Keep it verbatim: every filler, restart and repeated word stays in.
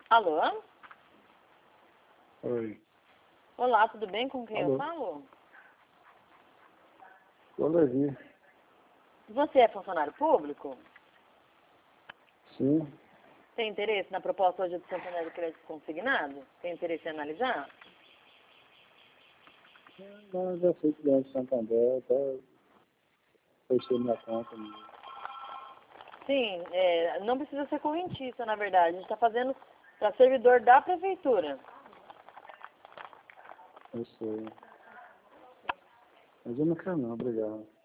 Alô? Oi. Olá, tudo bem? Com quem Alô? eu falo? Sou Levi. Você é funcionário público? Sim. Tem interesse na proposta hoje do funcionário de crédito consignado? Tem interesse em analisar? Não, já sei que é de Santander, até fechei minha conta. Né? Sim, é, não precisa ser correntista, na verdade. A gente está fazendo para servidor da prefeitura. Eu sei. Mas eu não quero não, obrigado.